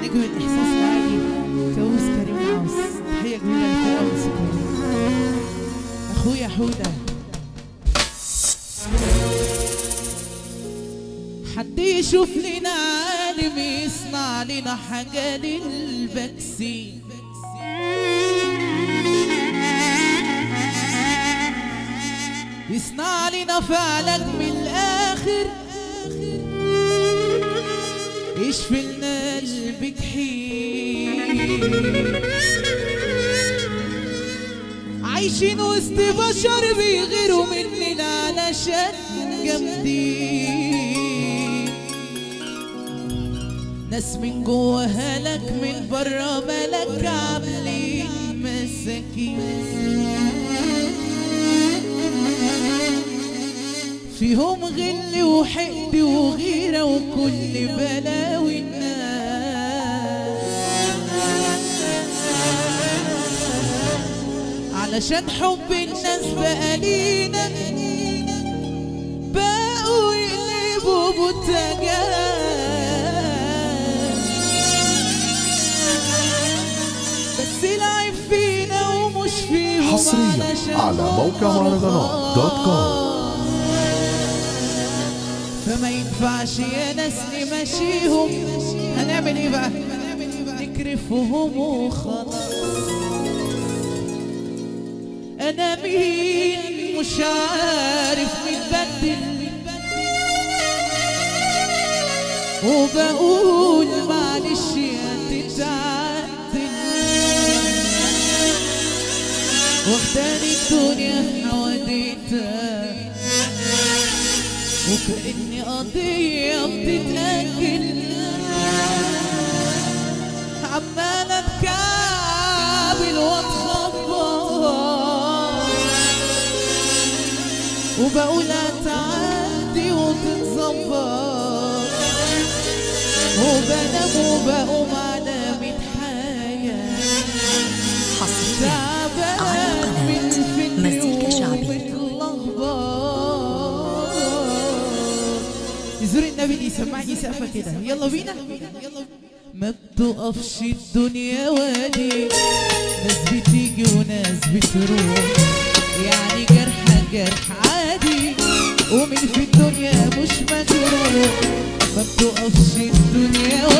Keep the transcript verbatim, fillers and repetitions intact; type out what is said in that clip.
نجم الإحساس العالي فوز كريم العوس. تحية كبيرة للفرقة الموسيقية أخويا حودة. حد يشوف لنا عالم يصنع لنا حاجة للبكسي، يصنع لنا فعلا من الآخر، يشفي لنا البجحيم. عايشين وسط بشر بيغيروا مننا علشان جامدين، ناس من جواها لك من برا ملك عاملين مساكين، فيهم غل وحقد وغيرة وكل بلاوي الناس، علشان حب الناس بقى لينا بقوا يقلبوا بوتجاز، بس العيب فينا ومش فيهم. حصريا على موقع مهرجانات دوت كوم. فما ينفعش يا ناس نمشيهم، هنعمل ايه بقى؟ نكرفهم وخلاص. انا مين مش عارف متبدل، وبقول معلش هتتعدل، واخداني الدنيا في حواديتها وكأني قضية بتتأجل، عمالة اتكعبل واتخبط، وبقول هتعدي وتتظبط، وبنام وبقوم على ميت حاجة، تعبان من الفكر ومتلخبط. يزور النبي اللي يسمعني سقفة كده، يلا بينا. ما بتقفش الدنيا وادي، ناس بتيجي وناس بتروح، يعني جرح جرح عادي، ومن في الدنيا مش مجروح. ما بتقفش الدنيا وادي